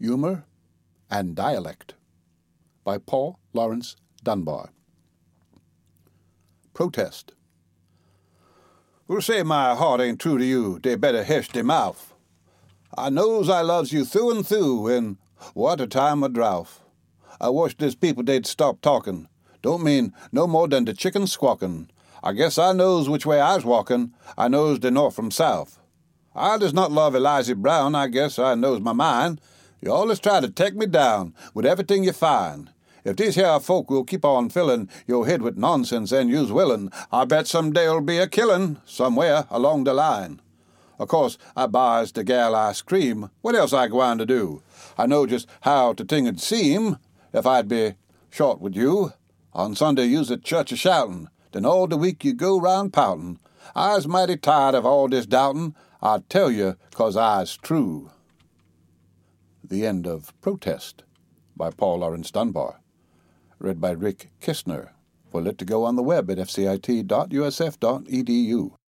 Humor and Dialect by Paul Laurence Dunbar. Protest. Who say my heart ain't true to you, dey better hesh dey mouth. I knows I loves you through and through in what a time of drouth. I wish dis people they'd stop talking. Don't mean no more than the chicken squawking. I guess I knows which way I's walking. I knows the north from south. I does not love Eliza Brown. I guess I knows my mind. You always try to take me down with everything you find. If these here folk will keep on filling your head with nonsense and you's willin', I bet some day'll be a killin' somewhere along the line. Of course, I buys the gal ice cream. What else I gwine to do? I know just how the thing'd seem if I'd be short with you. On Sunday you's at church a-shoutin', then all the week you go round poutin'. I's mighty tired of all this doubtin'. I tell you 'cause I's true. The End of Protest by Paul Laurence Dunbar. Read by Rick Kistner. For Lit to go on the web at fcit.usf.edu.